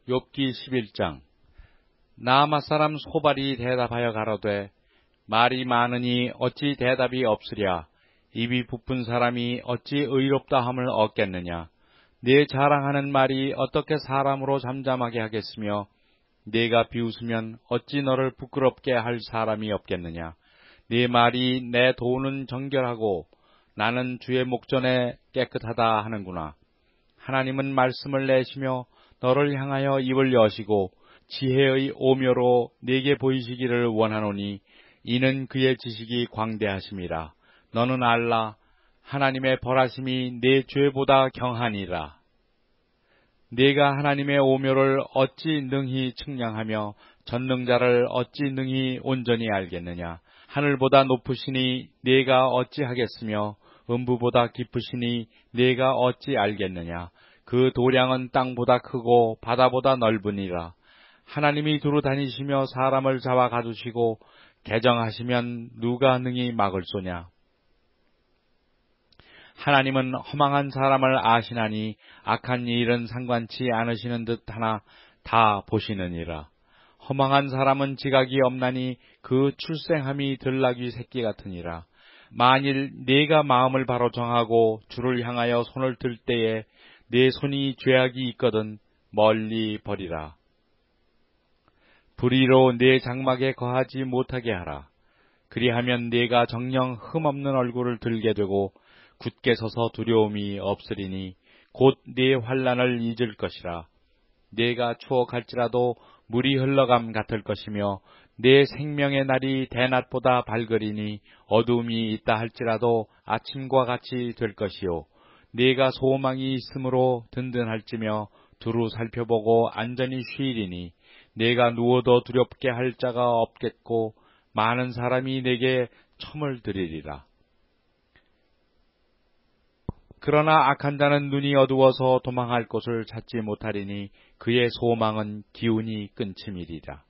욥기 11장. 나아마 사람 소발이 대답하여 가로되 말이 많으니 어찌 대답이 없으랴. 입이 부푼 사람이 어찌 의롭다 함을 얻겠느냐. 네 자랑하는 말이 어떻게 사람으로 잠잠하게 하겠으며 네가 비웃으면 어찌 너를 부끄럽게 할 사람이 없겠느냐. 네 말이 내 도는 정결하고 나는 주의 목전에 깨끗하다 하는구나. 하나님은 말씀을 내시며 너를 향하여 입을 여시고 지혜의 오묘로 네게 보이시기를 원하노니 이는 그의 지식이 광대하심이라. 너는 알라. 하나님의 벌하심이 네 죄보다 경하니라. 네가 하나님의 오묘를 어찌 능히 측량하며 전능자를 어찌 능히 온전히 알겠느냐. 하늘보다 높으시니 네가 어찌 하겠으며 음부보다 깊으시니 네가 어찌 알겠느냐. 그 도량은 땅보다 크고 바다보다 넓으니라. 하나님이 두루 다니시며 사람을 잡아 가두시고 개정하시면 누가 능히 막을 소냐. 하나님은 허망한 사람을 아시나니 악한 일은 상관치 않으시는 듯 하나 다 보시느니라. 허망한 사람은 지각이 없나니 그 출생함이 들나귀 새끼 같으니라. 만일 네가 마음을 바로 정하고 주를 향하여 손을 들 때에 네 손이 죄악이 있거든 멀리 버리라. 불의로 네 장막에 거하지 못하게 하라. 그리하면 네가 정녕 흠없는 얼굴을 들게 되고 굳게 서서 두려움이 없으리니 곧 네 환난을 잊을 것이라. 네가 추억할지라도 물이 흘러감 같을 것이며 네 생명의 날이 대낮보다 밝으리니 어두움이 있다 할지라도 아침과 같이 될 것이요. 네가 소망이 있으므로 든든할지며 두루 살펴보고 안전히 쉬리니 네가 누워도 두렵게 할 자가 없겠고 많은 사람이 네게 첨을 들이리라. 그러나 악한 자는 눈이 어두워서 도망할 곳을 찾지 못하리니 그의 소망은 기운이 끊침이리라.